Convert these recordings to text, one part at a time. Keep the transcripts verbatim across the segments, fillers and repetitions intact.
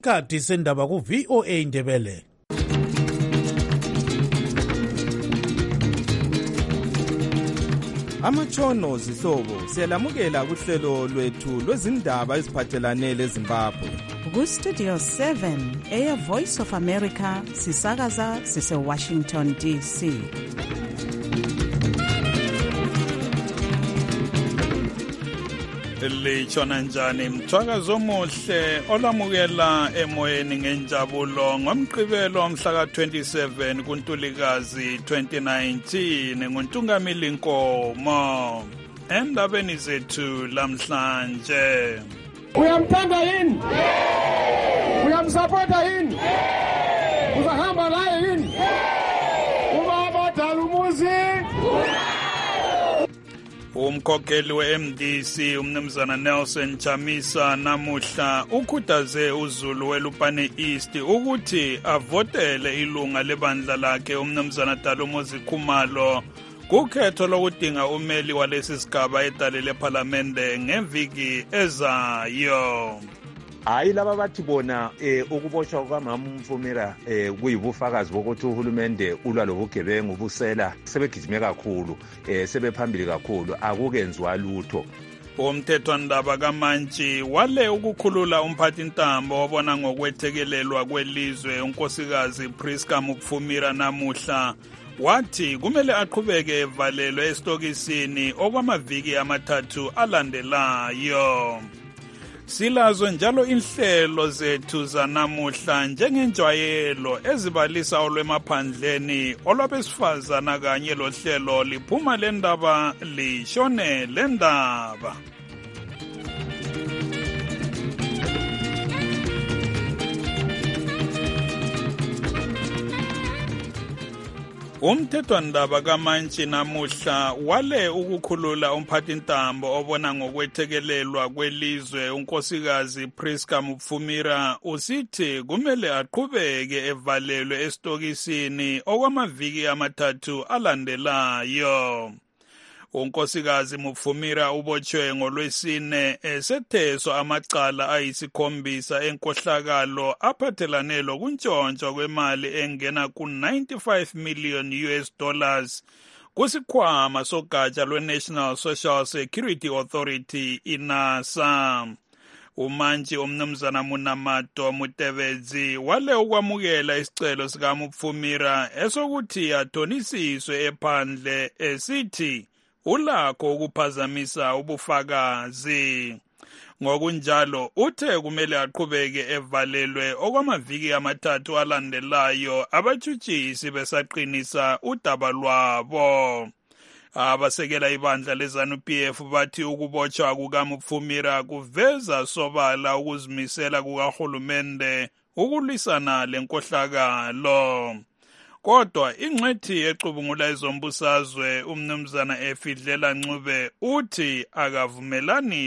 Kati sendaba ku V O A Ndebele. Amatshono zihlobo siyalamukela kuhlelo lwethu lwezindaba eziphathelane leZimbabwe. Ku Studio seven eya Voice of America sisakaza sise Washington D C. Lichona njani mthwakazo omuhle olamukela emoyeni ngenjabulo ngomgqibelo mhla ka twenty-seven kuNtulikazi twenty nineteen nguNtungamili Nkomo endabeni zethu lamhlanje. Uyamthanda yini? Uyamsupporta yini? Uzahamba naye yini? Ubaba Dalumuzi Umkhokheli we-M D C umnumzana Nelson Chamisa namuhla ukhuthaze uZulu weLupane East ukuthi avotele ilunga lebandla lakhe umnumzana Dalumuzi Khumalo kukhetho lokudinga umeli walesi sigaba edale lePhalamende ngeviki ezayo. Hayi laba bathi bona eh ukuboshwa kwaMama Mfumira eh kuyibufakazi bokuthi uhulumende ulwa lobugebengu busela sebegijime kakhulu eh sebephambili kakhulu akukenziwa lutho. Umthethwandaba kaMantshi wale ukukhulula umphathi ntambo obona ngokwethekelelwa kwelizwe unkosikazi Priska Mufumira namuhla wathi kumele aqhubeke evalelwe estokisini okwamaviki amathathu alandelayo. Silazo njalo inhlelo zethu zanamuhla njengenjwayelo ezibalisa olwemaphandleni olwabesifazana kanye lohlelo liphuma lendaba lishone lendaba. Umthethwandaba kaMantshi namuhla wale ukukhulula umphathi ntambo obona ngokwethekelelwa kwelizwe unkosikazi Priska Mufumira usithi kumele aqhubeke evalelwe estokisini okwamaviki amathathu alandelayo. Unkosikazi Mufumira ubotshwe ngolwesine esetheswa amacala ayisikhombisa enkohlakalo aphathelane lokuntshontsha kwemali engena ku ninety-five million U S dollars kusikhwama sogatsha lwe-National Social Security Authority I-NASA. Umantshi umnumzana Munamato Mutebedzi wale ukwamukela isicelo sikaMufumira esokuthi athonisiswe ephandle esithi ulakho ukuphazamisa ubufakazi. Ngokunjalo uthe kumele aqhubeke evalelwe okwamaviki amathathu alandelayo abatshutshisi besaqinisa udaba lwabo. Abasekela ibandla leZANU-P F bathi ukubotshwa kukaMufumira kuveza sobala ukuzimisela kukahulumende ukulwisana lenkohlakalo. Kodwa ingcwethi ecubungula ezombusazwe umnumzana Efidlela Ncube uthi akavumelani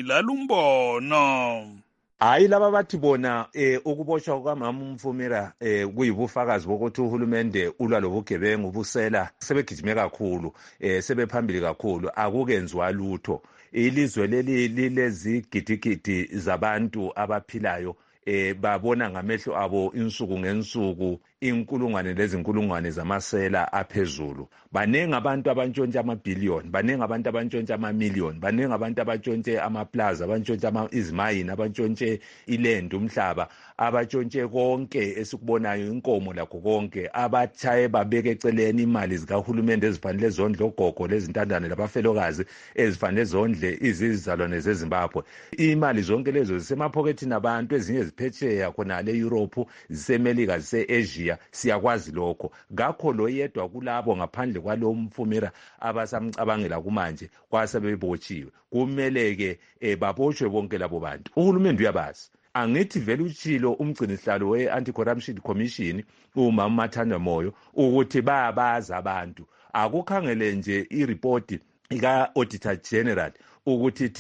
lalumbono. Hayi laba bathi bona eh ukuboshwa kwaMama Mfumira eh kuyibufakazi bokuthi uhulumende ulwa lobugebengu busela sebegijime kakhulu eh sebephambili kakhulu akukenziwa lutho. Ilizwe leli lilezigidigidi zabantu abaphilayo eh babona ngamehlo abo insuku ngensuku inkulungwane lezinkulungwane zamasela aphezulu. Banengi abantu abantshontsha amabhillion, banengi abantu abantshontsha amamillion, banengi abantu abantshontshe amaplaza, abantshontshe izimayini, abantshontshe iland umhlaba, abantshontshe konke esikubonayo inkomo lakho konke, abatshaye babeke eceleni imali zikahulumende ezifanele zondle ogogo lezintandane labafelokazi ezifanele zondle izizalwane zeZimbabwe. Imali zonke lezo zisemaphokethini abantu, ezinye ziphetsheya khona le-Europe, zisemelika, zise-Asia. Siyakwazi lokho. Ngakho lo yedwa kulabo ngaphandle kwalo Mfumira abasamcabangela kumanje kwasebebotshiwe. Kumeleke eh, baboshwe bonke labo bantu. Uhulumende uyabazi. Angithi vele utshilo umgcinihlalo we-Anti-Corruption Commission uMama Mathanda Moyo ukuthi bayabaza abantu. Akukhangele nje ireport ika Auditor General ukuthi thini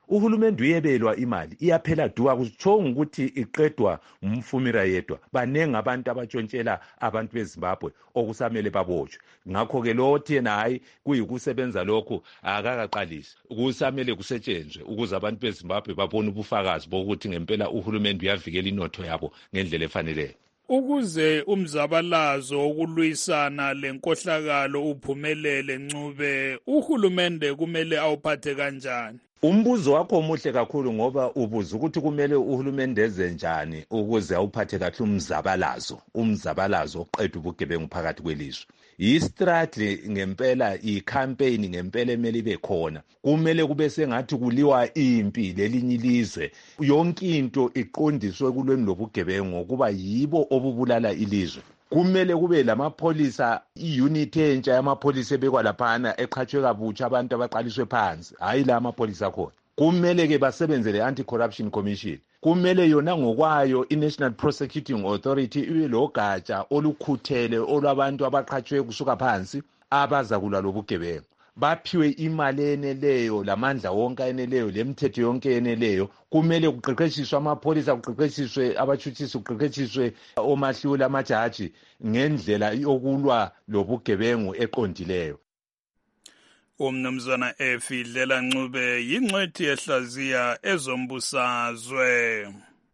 uhulumende uyebelwa imali iyaphela duka kuchonga ukuthi iqedwa umfumira yedwa banengi abantu abatshontshela abantu beZimbabwe okusamele babotshwe ngakho ke lo thina hayi kuyikusebenza lokho akakaqalisi kusamele kusetshenzwe ukuze abantu beZimbabwe babone ubufakazi bokuthi ngempela uhulumende uyavikela inotho yabo ngendlela efaneleyo. Ukuze umzabalazo wokulwisana lenkohlakalo uphumelele Ncube, uhulumende kumele awuphathe kanjani? Umbuzo wakho muhle kakhulu ngoba ubuza ukuthi kumele uhulumende enze njani ukuze awuphathe kahle umzabalazo, umzabalazo oqeda ubugebengu phakathi kwelizwe. Yi-strategy ngempela, i-campaign ngempela emele ibe khona. Kumele kube sengathi kuliwa impi lelinye ilizwe. Yonke into iqondiswe kulweni lobugebengu kuba yibo obubulala ilizwe. Kumele kube lamapholisa, i-unit entsha yamapholisa ebekwa laphana eqhatshwe kabutsha abantu abaqaliswe phansi, hayi la amapholisa khona. Kumele ke basebenze le Anti-Corruption Commission. Kumele yona ngokwayo i-National Prosecuting Authority ibe logatsha olukhuthele olwabantu abaqhatshwe kusuka phansi abazakulwa lobugebengu. Baphiwe imali eneleyo, lamandla wonke eneleyo, lemithetho yonke eneleyo. Kumele kuqeqeshiswe amapholisa, kuqeqeshiswe abathutshisi, kuqeqeshiswe omahluli, amajaji ngendlela yokulwa lobugebengu eqondileyo. Umnumzana Efidlela Ncube yingcwethi ehlaziya ezombusazwe.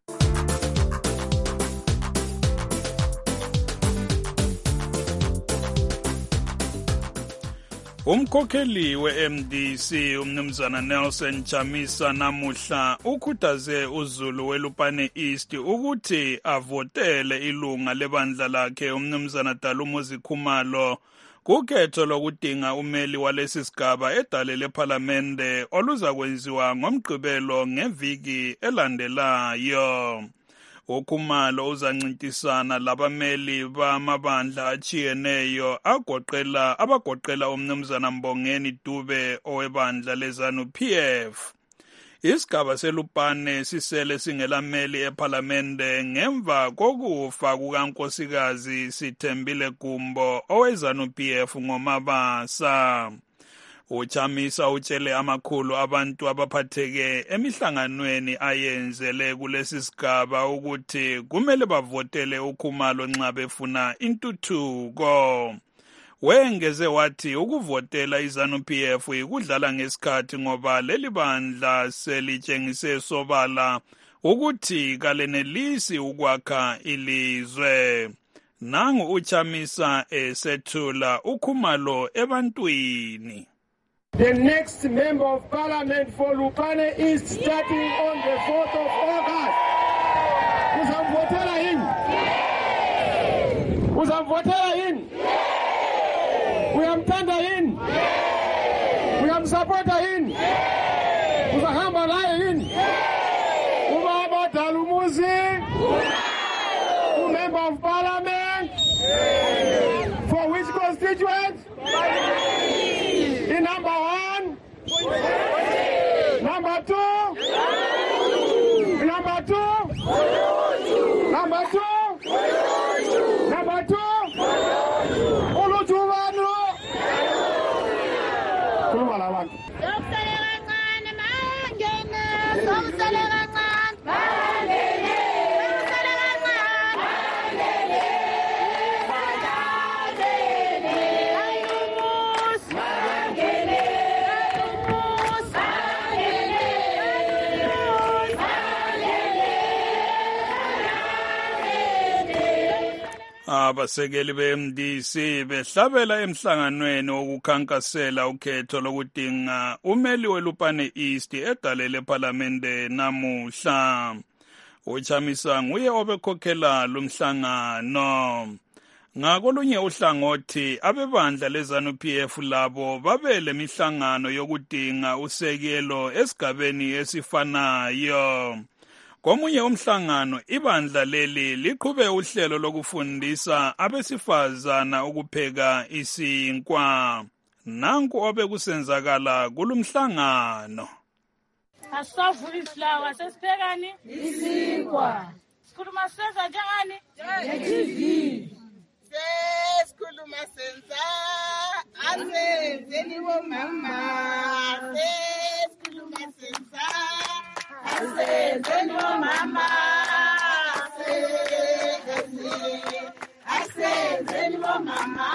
Umkhokheli we-M D C umnumzana Nelson Chamisa namuhla ukhuthaze uZulu weLupane East ukuthi avotele ilunga lebandla lakhe umnumzana Dalumuzi Khumalo kukhetho lokudinga umeli walesi sigaba edale lePhalamende oluzakwenziwa ngomgqibelo ngeviki elandelayo. Ukhumalo uzancintisana labameli bamabandla achiyeneyo agoqela abagoqela umnumzana Mbongeni Dube owebandla leZanu P F. Isigaba seLupane sisele singelameli ePhalamende ngemva kokufa kukankosikazi Sithembile Gumbo oweZanu P F ngoMabasa. Uchamisa utshele amakhulu abantu abaphatheke emihlanganweni ayenzele kulesi sigaba ukuthi kumele bavotele uKhumalo nxa befuna intuthuko. Wengeze wathi ukuvotela iZanu P F ikudlala ngesikhathi ngoba leli bandla selitshengise sobala ukuthi kalenelisi ukwakha ilizwe. Nangu uchamisa esethula uKhumalo ebantwini. The next member of parliament for Lupane is starting on the fourth of August. Uzamvotela yini? Uzamvotela yini? Uyamthanda yini? Uyamsupporta yini? Uzahamba naye yini? Ubaba Dalumuzi, member of parliament. For which constituent? In number one, number two, number two, number two, number two, Ulujuvanu. Kulumala wangu. Abasekeli be-M D C behlabela emhlanganweni wokukhankasela ukhetho lokudinga umeli weLupane East edale lePhalamende namuhla. Uchamisa nguye obekhokhela lumhlangano. Ngakolunye uhlangothi abebandla leZanu P F labo babele mihlangano yokudinga usekelo esigabeni esifanayo. Komunye umhlangano ibandla leli liqhube uhlelo lokufundisa abesifazana ukupheka isinkwa. Nanku obekusenzakala kulumhlangano. Asavula isilawa sesiphekani isinkwa. Sikhuluma senza njengani? Nge-T V. Sesikhuluma senza asenzeni bomama. Sesikhuluma senza asenzeni bomama asenzeni asenzeni bomama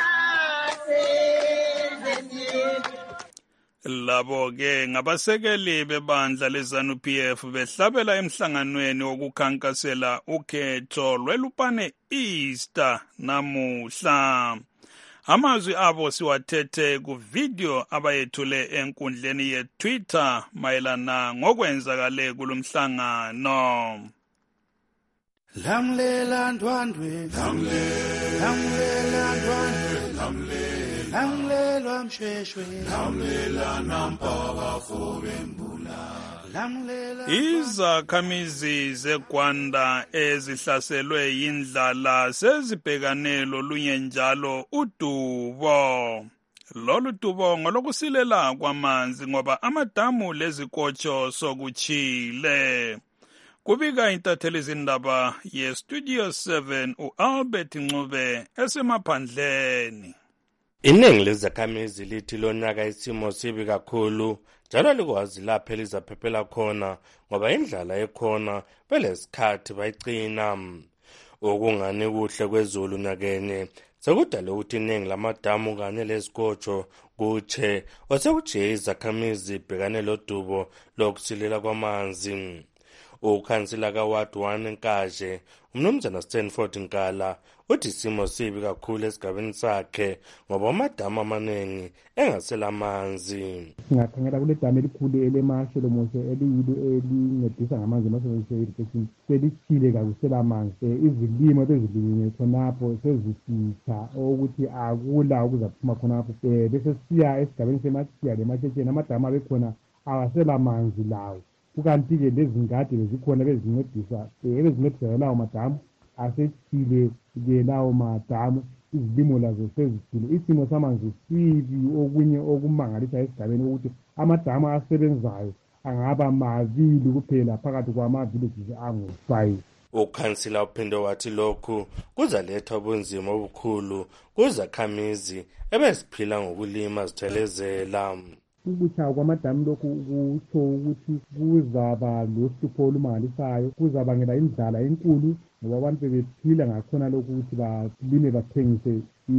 asenzeni. Labo-ke ngabasekeli bebandla le-ZANU-P F behlabela emhlanganweni wokukhankasela ukhetho lwelupane Easter namuhla. Amazwi abo siwathethe ku-video abayethule enkundleni ye-Twitter mayelana ngokwenzakale kulomhlangano. Lamlela ndwandwe, lamlela ndwandwe, lamlelwa mshweshwe, lamlela nampaka fobembula. Izakhamizi zeGwanda ezihlaselwe yindlala sezibhekane lolunye njalo udubo. Lolu dubo ngolokusilela kwamanzi ngoba amadamu lezikotsho sokuchile. Kubika intatheli zindaba ye-Studio seven u-Albert Ncube esemaphandleni. Iningi lezakhamizi lithi lonyaka isimo sibi kakhulu njalo likwazi lapho elizaphephela khona ngoba indlala ekhona belesikhathi bayicina. Okungani kuhle kwezulu nyakenye sekudala ukuthi iningi lamadamu kanye lezikotsho kutshe osekujiye izakhamizi ibhekane lodubo lokusilela kwamanzi. Ukhansila kaWard one Nkaje umnumzana Stanford Nkala uthi isimo sibi kakhulu esigabeni sakhe ngoba amadamu amaningi engasela amanzi. Singakhangela kule damu elikhulu eleMashelo Moshe eliyilo elincedisa ngamanzi emasebenzise irrigation selichile kakusela amanzi. Izilimo bezilinywe khonapho sezifitha ukuthi akula ukuzaphuma khonapho. Bese siya esigabeni seMasiya leMashesheni amadamu abekhona awasela amanzi lawo. Kukanti-ke lezi ngadi bezikhona bezincedisa bezincedisa lawo madamu asechile-ke lawo madamu izilimo lazo sezithile. Isimo samanzi sibi okunye okumangalisa esigabeni ukuthi amadamu asebenzayo angaba mabili kuphela phakathi kwama-villages angu-five. Ukhansila uphinde wathi lokhu kuzaletha ubunzima obukhulu kuzakhamizi ebeziphila ngokulima zithelezela. Ukuchaya kwamadamu lokhu kutsho ukuthi kuzaba lohlupho olumangalisayo, kuzabangela indlala enkulu ngoba abantu bephila ngakhona lokhu ukuthi balime bathengise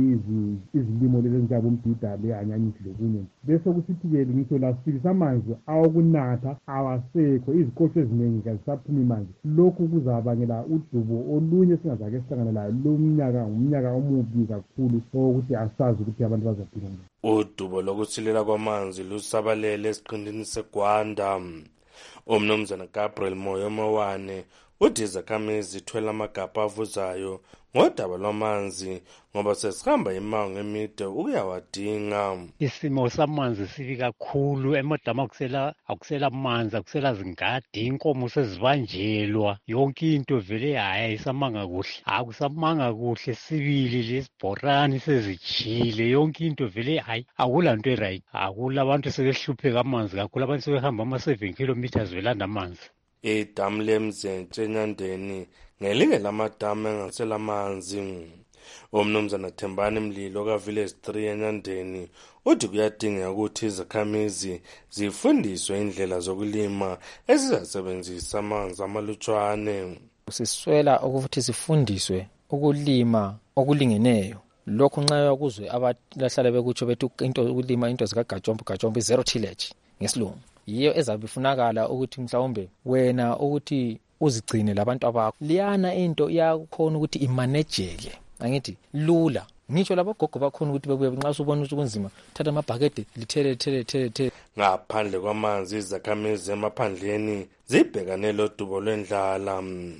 izilimo lezi njalo umbhida leanyanyisi lokunye. Bese kusithi-ke ngisho lasibisa amanzi awokunatha awasekho, izikotsho eziningi kazisaphumi manzi. Lokhu kuzabangela udubo olunye singazake sihlangana layo lomnyaka ngumnyaka omubi kakhulu ukuthi asazi ukuthi abantu bazaphila. Udubo lokusilela kwamanzi lusabalele esiqindini seGwanda. Umnumzana Gabriel Moyo Mawane uthi izakhamizi zithwele amagabha avuzayo ngodaba lwamanzi ngoba sesihamba imango emide ukuyawadinga. Isimo samanzi sibi kakhulu, emadamu akusela akusela amanzi, akusela zingadi, inkomo sezibanjelwa, yonke into vele hayi isamanga kuhle. Akusamanga kuhle, sibili lesibhorani sezijile, yonke into vele hayi akula nto eright. Akula abantu sebehlupheka amanzi kakhulu, abantu sebehamba ama seven kilometers belanda amanzi. Idamu leMzentshe eNyandeni ngelinye lamadamu engasela amanzi. Umnumzana Thembani Mlilo kaVillage three eNyandeni uthi kuyadingeka ukuthi izakhamizi zifundiswe indlela zokulima ezizasebenzisa amanzi amalutshwane. Siswela ukuthi sifundiswe ukulima okulingeneyo. Lokhu nxa yakuzwe abahlala bekutsho bethi into ukulima into zikagajombo gajombo zero tillage ngesilungu. Yiyo ezabifunakala ukuthi mhlawumbe wena ukuthi uzigcine labantu abakho. Liyana into iyakhona ukuthi imanageke. Angithi lula. Ngitsho labogogo bakhona ukuthi bebuye nxa usubona ukuthi kunzima thatha amabhakede lithele thele thele thele. Ngaphandle kwamanzi izakhamizi emaphandleni zibhekane lodubo lwendlala.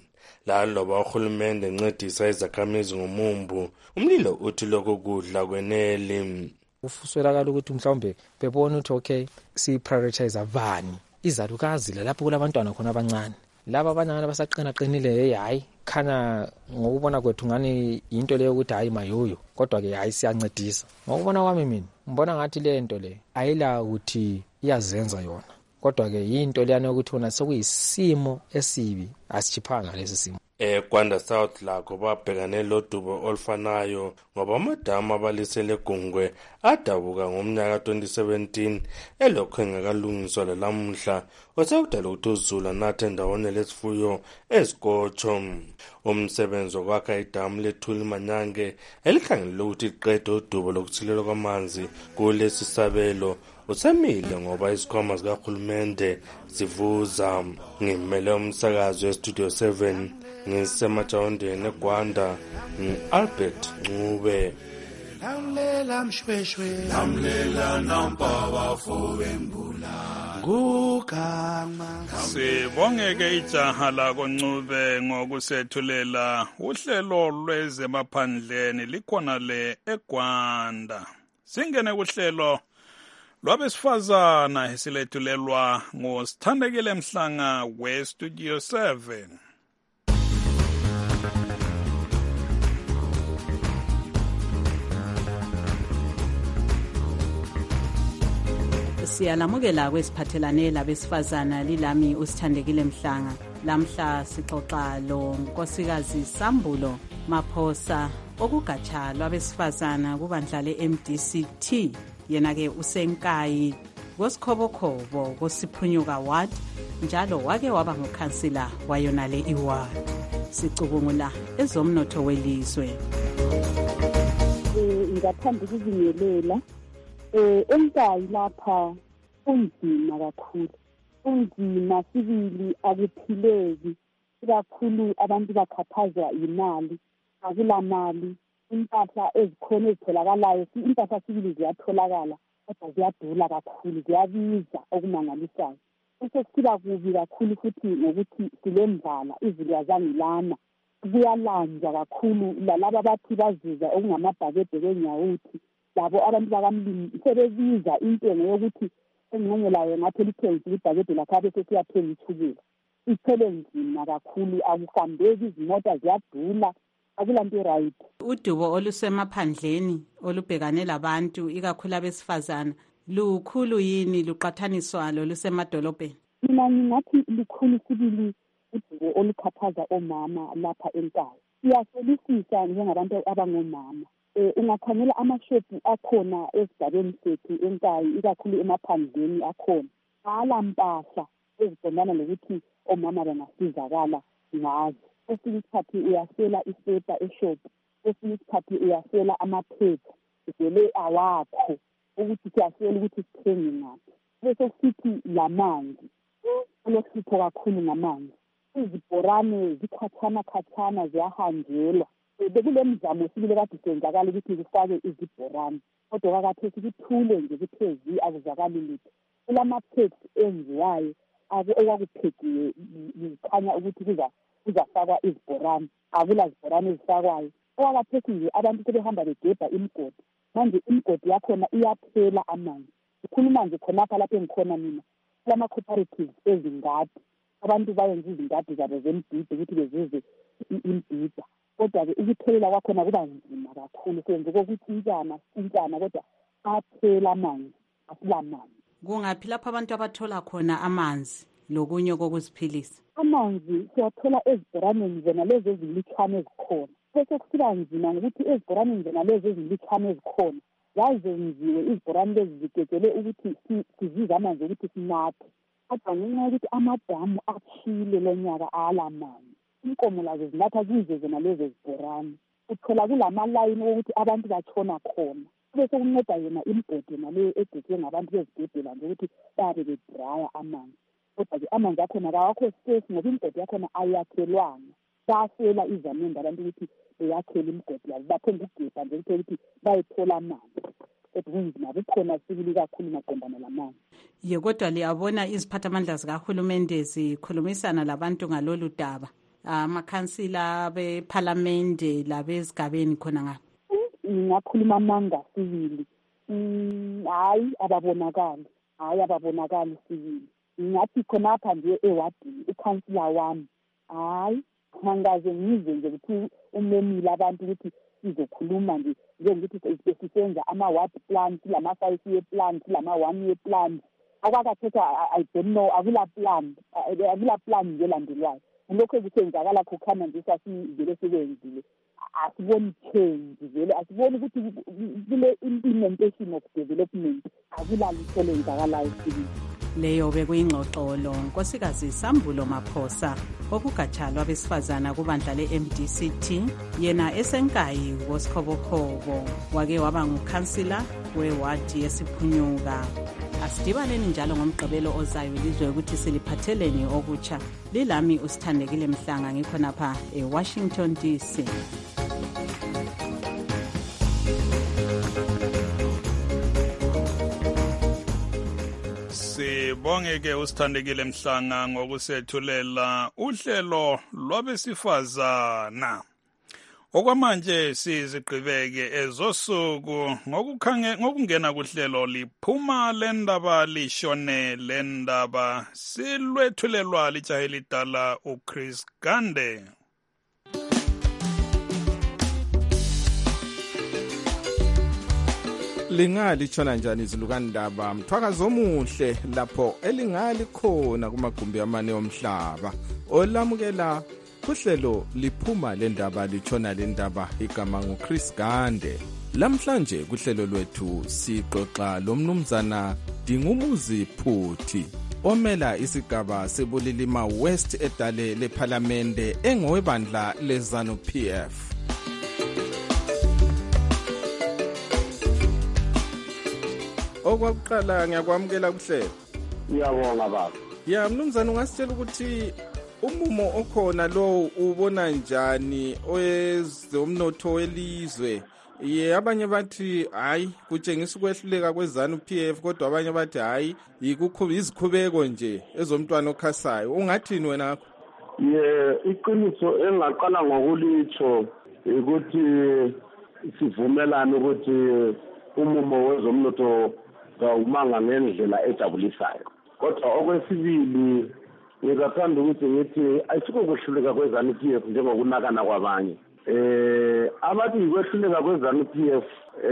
Laloba uhulumende encedisa izakhamizi ngomumbu, umlilo uthi lokho kudla kwenele. Ufuswelakala ukuthi mhlawumbe bebona ukuthi okay si prioritize abani izalukazi lapho kulabantwana khona abancane laba abancane basaqina qinile hey hayi khana ngokubona kwethu ngani into leyo ukuthi hayi mayoyo kodwa ke hayi siyancedisa. Ngokubona kwami mina ngibona ngathi le nto le ayila ukuthi iyazenza yona kodwa ke into leyana ukuthi wona sekuyisimo esibi asichiphanga lesi simo. eGwanda South lakho babhekane lodubo olufanayo ngoba amadamu abalisele Gungwe adabuka ngomnyaka twenty seventeen elokho engakalungiswa lalamuhla osekudala ukuthi uZulu anathe ndawonye lesifuyo ezikotsho. Umsebenzi wokwakha idamu lethuli Manyange elikhangelele ukuthi liqede udubo lokuthilelwa kwamanzi kulesi sabelo usemile ngoba isikhwama zikahulumende zivuza. Ngimele umsakazo weStudio seven ngisemajawondeni eGwanda Albert Ncube. Lamlela mshweshwe lamlela nampaba fowembula ngugama. Sibongeke ijaha lako Ncube ngokusethulela uhlelo lwezemaphandleni likhona le eGwanda. Singene kuhlelo lwabesifazana esilethulelwa ngosithandekile Mhlanga weStudio seven. Siyalamukela kwesiphathelane labesifazana lilami usithandekile Mhlanga. Lamhla sixoxa lo nkosikazi Sambulo Maphosa okugatsha lwabesifazana kubandla le-M D C T. Yena ke usenkayi kosikhobokhobo kosiphunyuka ward njalo wake waba ngukhansila wayona le iward. Sicubungula ezomnotho welizwe. Eh ngathanda ukuzingelela eh enkayi lapha unzima kakhulu. Unzima sibili akuphileki kakhulu, abantu bakhathazwa imali, akula mali. Impahla ezikhona ezitholakalayo, impahla sibili ziyatholakala kodwa ziyadula kakhulu, ziyabiza okumangalisayo. Sesiba kubi kakhulu futhi ngokuthi silendlala, izulu azangilana, kuyalanjwa kakhulu. Lalaba bathi bazuza okungamabhakede kwenyawuthi, labo abantu bakamlimi sebebiza intengo yokuthi engxenye layo ngathi lithengiswa ibhakede lakho bese siyathenga ithukela. Iphele nzima kakhulu, akuhambeki, izimota ziyadula, akulanto right. Udubo olusemaphandleni olubhekane labantu ikakhulu abesifazana lukhulu yini luqathaniswa lolusemadolobheni? Mina ngingathi likhulu sibili udubo olukhathaza omama lapha enkaya. Siyasolisisa njengabantu abangomama. Eh ungakhangela amashopu akhona esigabeni sethu enkaya ikakhulu emaphandleni akhona. Ala mpahla ezibonana lokuthi omama bangasizakala ngazo. Esinye isikhathi uyasela iseta eshopu, esinye isikhathi uyasela amaphepha vele awakho ukuthi siyasela ukuthi sithenge ngaphi. Bese sithi lamanzi lohlupho kakhulu ngamanzi, izibhorane zikhathana khathana ziyahanjelwa. Bekule mzamo sibile kade senzakala ukuthi kufake izibhorane kodwa kakathe sikuthule nje kuthezi akuzakali lutho. Kulamaphepha enziwayo okwakuphekiwe kukhanya ukuthi kuza kuzafakwa izibhorane, akula zibhorane ezifakwayo. Okwakaphethi nje abantu sebehamba begebha imigodi, manje imigodi yakhona iyaphela amanzi. Ukhuluma nje khonapha lapho engikhona mina kulama-cooperatives ezingadi, abantu bayenza izingadi zabo zembhida ukuthi bezuze imbhida, kodwa-ke ukuphelela kwakhona kuba nzima kakhulu. Senze kokuthi intshana intshana kodwa aphela amanzi, asila manzi. Kungaphi lapho abantu abathola khona amanzi lokunye kokuziphilisa? Amanzi siyathola ezibhoraneni zona lezi ezilitshane ezikhona. Bese kusiba nzima ngokuthi ezibhoraneni zona lezi ezilitshane ezikhona yazenziwe izibhorane lezi zigegele ukuthi sizize amanzi ukuthi sinathe. Kodwa ngenxa yokuthi amadamu athile lonyaka ala manzi, inkomo lazo zinatha kuzo zona lezi zibhorane. Uthola kulamalayini wokuthi abantu batshona khona. Bese kunceda yona imigodi yona leyo egegwe ngabantu bezigebhela nje ukuthi babe bedraya amanzi. Kodwa-ke amanzi akhona kawakho safe ngoba imigodi yakhona ayakhelwanga. Basela izamende abantu ukuthi beyakhela imigodi yabo, bathenge ukugebha nje ukuthi bayithola amanzi. Kodwa kunzima, kukhona sibili kakhulu maqondana lamanzi. Ye kodwa liyabona iziphathamandla zikahulumende zikhulumisana labantu ngalolu daba, amakhansila bephalamende labezigabeni khona ngapha? Ngingakhuluma amanga sibili. Hayi ababonakali, hayi ababonakali sibili. Ngathi khonapha nje ewadini ukhansila wami, hayi ngangaze ngize nje ukuthi umemile abantu ukuthi sizokhuluma nje njengokuthi sisenza ama-ward plan, silama-five year plan, silama-one year plan. Akwakathetha I don't know, akula plan, akula plan nje elandelwayo. lokho kusenzakala kukhana nje sasivele sekwenzile asiboni change vele asiboni ukuthi kule implementation of development akulalutho lenzakalayo sibili. Leyo bekuyingxoxolo Nkosikazi Sambulo Maphosa okugatsha lwabesifazana kubandla le-M D C T yena esenkayi woSkhobokhobo wake waba ngukhansila wewadi yesiphunyuka. Asidibaneni njalo ngomgqibelo ozayo lizwe ukuthi siliphatheleni okutsha. Lilami uSithandekile Mhlanga ngikhonapha eWashington D C. Sibongeke uSithandekile Mhlanga ngokusethulela uhlelo lwabesifazana. Okwamanje sizigqibeke ezosuku ngokukhange ngokungena kuhlelo liphuma lendaba lishone lendaba silwethulelwa lijahilidala uChris Gande. Lingali tshona njani izilukandaba mthwakazo omuhle lapho elingali khona kumagumbi amane omhlaba olamukela kuhlelo liphuma lendaba litshona lendaba igama nguChris Gande. Lamhlanje kuhlelo lwethu sixoxa lomnumzana Dingumuzi Phuthi omela isigaba sebulilima West edale leParliamente engowebandla leZanu P F. Okwakuqala ngiyakwamukela kuhlelo. Ngiyabonga baba. Ya mnumzana ungasitshela ukuthi umumo okhona lo ubona njani owezomnotho welizwe? Ye abanye bathi hayi kutshengisa ukwehluleka kweZanu P F kodwa abanye bathi hayi yikukho izikhubeko nje ezomntwana okhasayo. Ungathini wena ngakho? Ye iqiniso engaqala ngokulitsho ukuthi sivumelana ukuthi umumo wezomnotho ngawumanga ngendlela ejabulisayo. Kodwa okwesibili ngizathanda ukuthi ngithi ayikho kwehluleka kweZanu P F njengokunakana kwabanye. Eh abathi kwehluleka kweZanu P F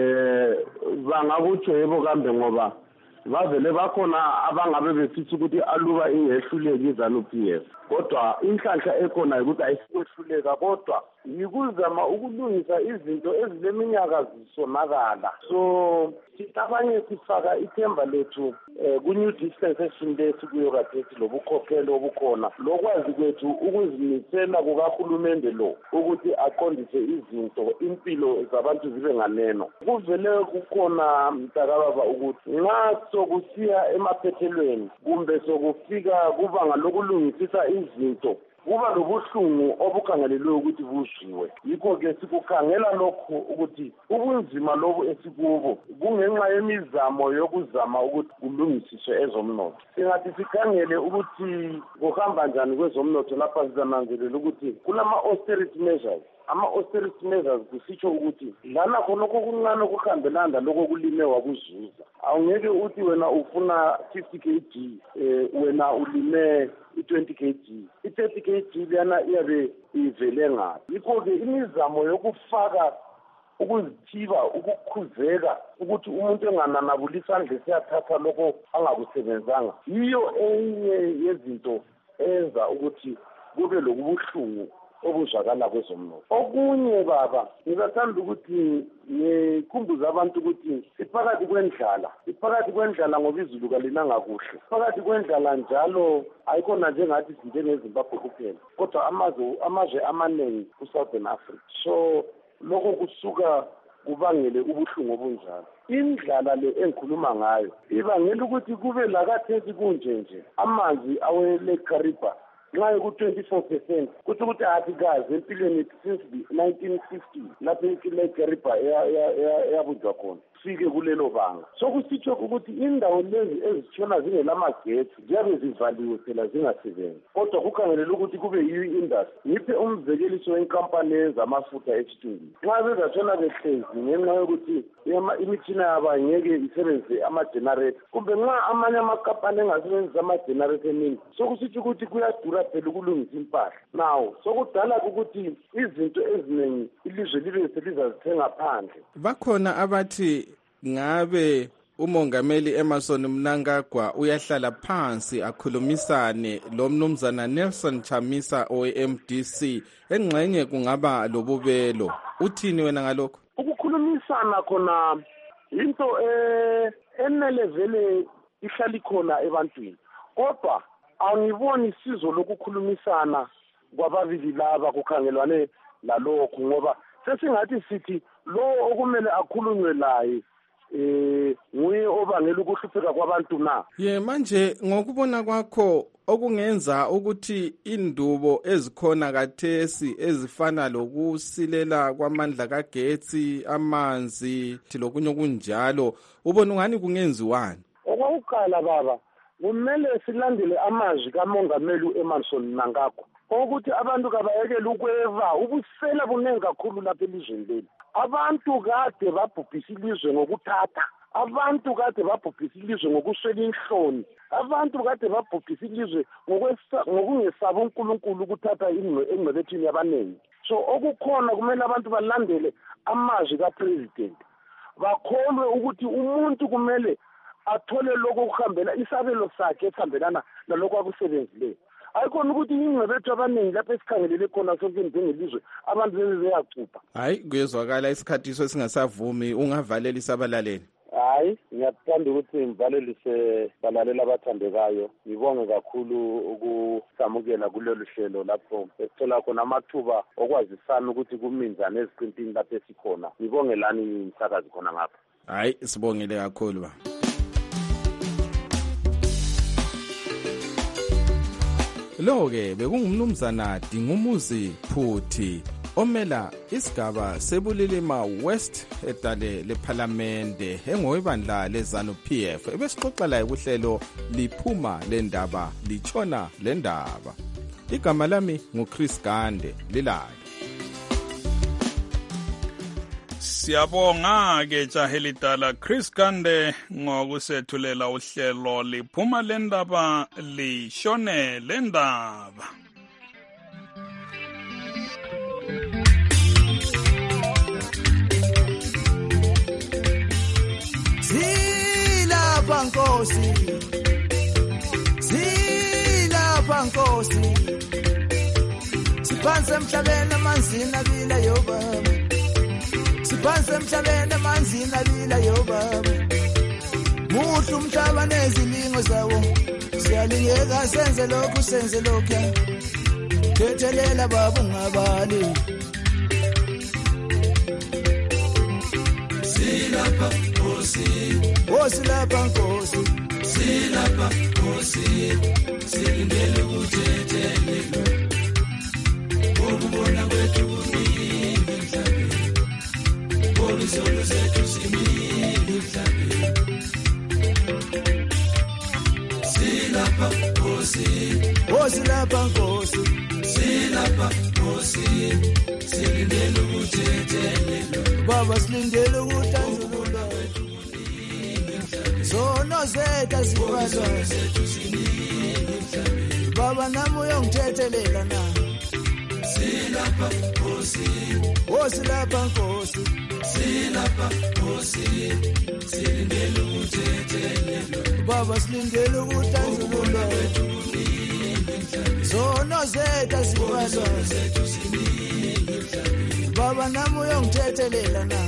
eh bangakutsho yebo kambe ngoba bavele bakhona abangabe besithi ukuthi aluba ingehluleki iZanu P F. Kodwa inhlanhla ekhona ukuthi ayikwehluleka kodwa yikuzama ukulungisa izinto ezileminyaka zisonakala. So sitabanye sifaka ithemba lethu ku-new dispensation lethu kuyo kathethi lobukhokhelo obukhona lokwazi kwethu ukuzimisela kukahulumende lo ukuthi aqondise izinto impilo zabantu zibe nganeno. Kuvele kukhona mntakababa ukuthi nxa sokusiya emaphethelweni kumbe sokufika kubanga lokulungisisa izinto kuba lobuhlungu obukhangelelwe ukuthi buzwiwe. Yikho-ke sikukhangela lokho ukuthi ubunzima lobu esikubo kungenxa yemizamo yokuzama ukuthi kulungisiswe ezomnotho. Singathi sikhangele ukuthi kuhamba njani kwezomnotho lapha sizananzelela ukuthi kulama-austerity measures. Ama-austerity measures kusitsho ukuthi lana khonokho kuncane kuhambelana lokho kulime wakuzuza. Awungeke uthi wena ufuna fifty kilograms eh wena ulime i-twenty kilograms. I-thirty kilograms lana iyabe ivele ngaphi. Yikho-ke imizamo yokufaka ukuzithiba ukukhuzeka ukuthi umuntu engananabula isandla siyathatha lokho angakusebenzanga yiyo enye yezinto enza ukuthi kube lokubuhlungu obuzwakala kwezomnotho. Okunye baba ngizathanda ukuthi ngikhumbuze abantu ukuthi siphakathi kwendlala siphakathi kwendlala ngoba izulu kalinanga kuhle. Phakathi kwendlala njalo ayikhona njengathi sinjengeZimbabwe kuphela kodwa amazwe amazwe amaningi ku-Southern Africa. So lokho kusuka kubangele ubuhlungu obunjalo. Indlala le engikhuluma ngayo ibangela ukuthi kube lakathesi kunje nje amanzi awele Kariba nxa ku-twenty-four percent kuthi ukuthi asikazi empilweni since nineteen fifty lapho ile Kariba yabunjwa khona fike kulelo banga. Sokusitsho ukuthi indawo lezi ezitshona zingelamagetsi ziyabe zivaliwe phela zingasebenzi kodwa kukhangelele ukuthi kube yiyo industry. Ngiphe umzekeliso wenkampani ezamafutha eChitungini nxa bezatshona behlezi ngenxa yokuthi imitshina yabo angeke isebenzise ama-generator kumbe nxa amanye amakampani engasebenzisa ama-generator eminingi sokusitsho ukuthi kuyadura phela ukulungisa impahla. Now sokudala ukuthi izinto eziningi ilizwe libe selizazithenga phandle. Bakhona abathi ngabe umongameli Emerson Mnangagwa uyahlala phansi akhulumisane lo mnumzana Nelson Chamisa o-M D C engxenye kungaba lobubelo. Uthini wena ngalokho? Ukukhulumisana khona into eh enele vele ihlali khona ebantwini. Kodwa angiboni isizo lokukhulumisana kwababili laba kukhangelwane lalokho ngoba sesingathi sithi lo okumele akhulunywe laye eh nguye obangela ukuhlupheka kwabantu na. Ye manje ngokubona kwakho okungenza ukuthi indubo ezikhona kathesi ezifana lokusilela kwamandla kagetsi, amanzi, thilokunye okunjalo ubona ungani kungenziwani? Okokuqala baba kumele silandele amazwi kamongameli uEmerson Mnangagwa ukuthi abantu kabayekele ukweva ubusela bunengi kakhulu lapha elizweni leli. Abantu kade babhubhisa ilizwe ngokuthatha, abantu kade babhubhisa ilizwe ngokuswela inhloni, abantu kade babhubhisa ilizwe ngokungesaba uNkulunkulu ukuthatha engcebethini yabanengi. So okukhona kumele abantu balandele amazwi kapresident, bakholwe ukuthi umuntu kumele athole lokho kuhambela isabelo sakhe esihambelana nalokho akusebenzileyo. Ayikhona ukuthi ingcebethu abaningi lapha esikhangelele khona sonke njengelizwe abantu bezeyacupha. Hayi kuyezwakala isikhathiso singasavumi, ungavalela isabalaleli. Hayi ngiyathanda ukuthi ngivalelise balaleli abathandekayo. Ngibonge kakhulu ukusamukela kulolu hlelo lapho esithola khona amathuba okwazisana ukuthi kuminzana eziqintini lapho esikhona. Ngibonge lani umsakazi khona ngapha. Hayi sibongile kakhulu ba. Lo-ke bekungumnumzana Dingumuzi Phuthi omela isigaba sebulilima West edale lephalamende engoyibandla lezanu P F ebesixoxa laye kuhlelo liphuma lendaba lichona lendaba. Igama lami nguChris Gande lilayo. Siyabonga ke jahelidala Chris Gande ngokusethulela uhlelo liphuma lendaba lishone lendaba. Silapha Nkosi, silapha Nkosi, siphansi emhlabeni amanzini abila yobaba. Siphansi emhlabeni amanzini abila yobaba. Muhle umhlaba nezilingo zawo, siyalingeka senze lokhu senze lokhu. Thethelela baba ungabali. Silapha Nkosi, oh silapha Nkosi, silapha Nkosi, silindele ukuthethelelwa. Ukubona kwethu kuningi emhlabeni. Izolo zethu simile emhlabeni. Silapha Nkosi, oh silapha Nkosi, silapha Nkosi, silindele ukuthethelelwa. Baba silindele ukuthanzululwa. Zono zethu azibazwa. Baba nami uyongithethelela na. Silapha Nkosi, oh silapha Nkosi, silapha Nkosi, silindele ukuthethelelwa. Baba silindele ukuthanzululwa. Zono zethu azibazwa. Baba nami uyongithethelela na.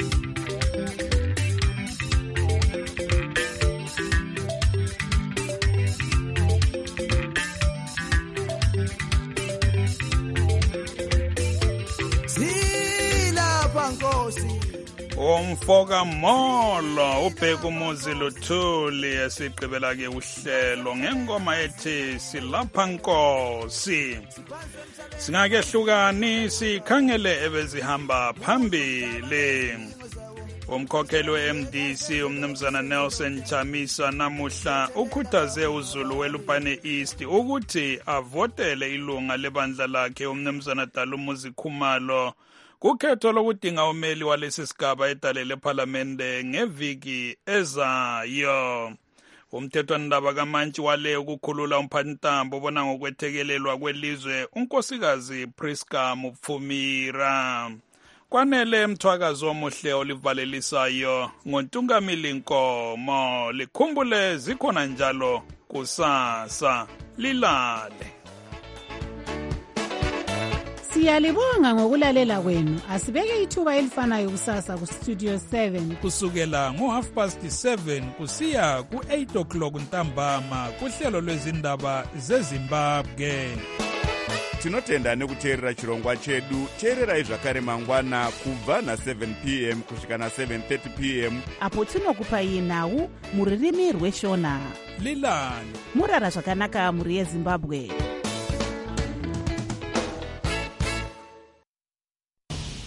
Umfoka Molo ubheka umuzi Luthuli esiqibela ke uhlelo ngengoma ethi silapha Nkosi. Singake hlukani sikhangele ebezihamba phambili. Umkhokheli we-M D C umnumzana Nelson Chamisa namuhla ukhuthaze uZulu weLupane East ukuthi avotele ilunga lebandla lakhe umnumzana Dalumuzi Khumalo kukhetho lokudinga umeli walesi sigaba edale lephalamende ngeviki ezayo. Umthethwandaba kaMantshi wale ukukhulula umphathintambo obona ngokwethekelelwa kwelizwe unkosikazi Priska Mupfumira. kwanele mthwakazo omuhle olivalelisayo ngontungamili Nkomo. Likhumbule zikhona njalo kusasa. Lilale. Siyalibonga ngokulalela kwenu. Asibeke ithuba elifanayo kusasa ku Studio seven kusukela ngo half past seven kusiya ku eight o'clock ntambama kuhlelo lwezindaba zeZimbabwe. Tinotenda nekuteerera chirongwa chedu. Teererai zvakare mangwana kubva na seven p m kusvika na seven thirty p m apo tinokupai nhau muririmi rweshona. Lilani. Murara zvakanaka muri yeZimbabwe.